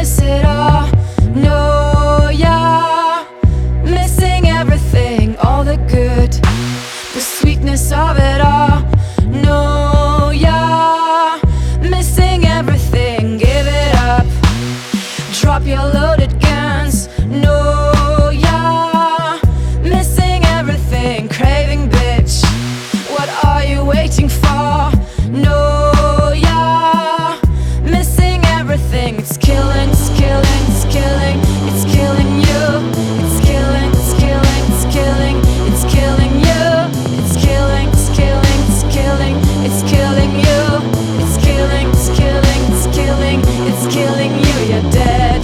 miss it all. No, yeah, missing everything, all the good, the sweetness of it all. No, yeah, missing everything, give it up. Drop your loaded guns. No, yeah, missing everything, craving bitch. What are you waiting for? No, yeah, missing everything. It's killing, it's killing, it's killing, it's killing you. It's killing, it's killing, it's killing, it's killing you. It's killing, it's killing, it's killing, it's killing you. It's killing, it's killing, it's killing, it's killing you. You're dead.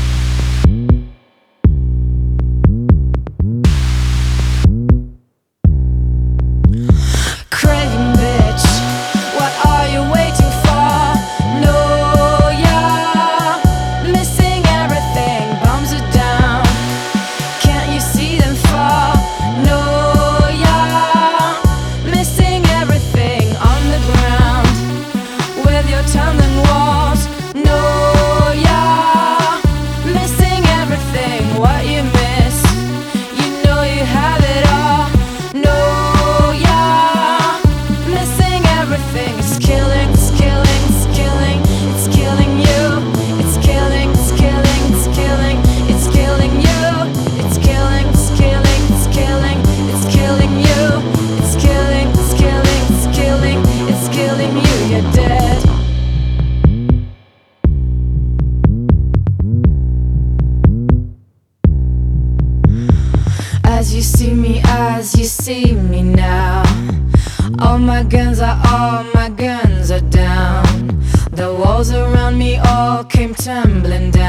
Craving bitch, what are you waiting for? No, yeah, missing everything, bombs are down. Can't you see them fall? No, yeah, missing everything on the ground with your tumbling walls. No, yeah, missing everything, what you miss, you know you have it all. No, yeah, missing everything. It's killing, it's killing, it's killing, it's killing you. It's killing, it's killing, it's killing, it's killing you. It's killing, it's killing, it's killing, it's killing you. It's killing, it's killing, it's killing, it's killing you. You're dead. As you see me now, all my guns are down. The walls around me all came tumbling down.